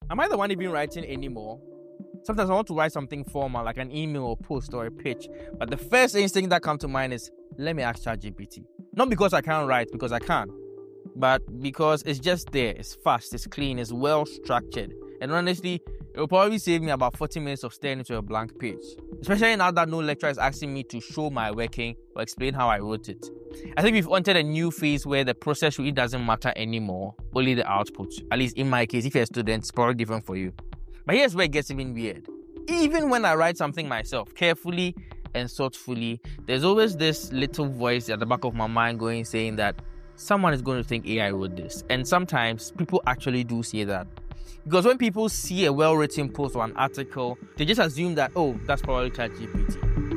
am I the one even writing anymore? Sometimes I want to write something formal, like an email or post or a pitch, but the first instinct that comes to mind is, let me ask ChatGPT. Not because I can't write, because I can, but because it's just there, it's fast, it's clean, it's well structured. And honestly, it will probably save me about 40 minutes of staring into a blank page. Especially now that no lecturer is asking me to show my working or explain how I wrote it. I think we've entered a new phase where the process really doesn't matter anymore, only the output. At least in my case, if you're a student, it's probably different for you. But here's where it gets even weird. Even when I write something myself, carefully and thoughtfully, there's always this little voice at the back of my mind saying that someone is going to think AI wrote this. And sometimes people actually do say that. Because when people see a well-written post or an article, they just assume that, oh, that's probably ChatGPT.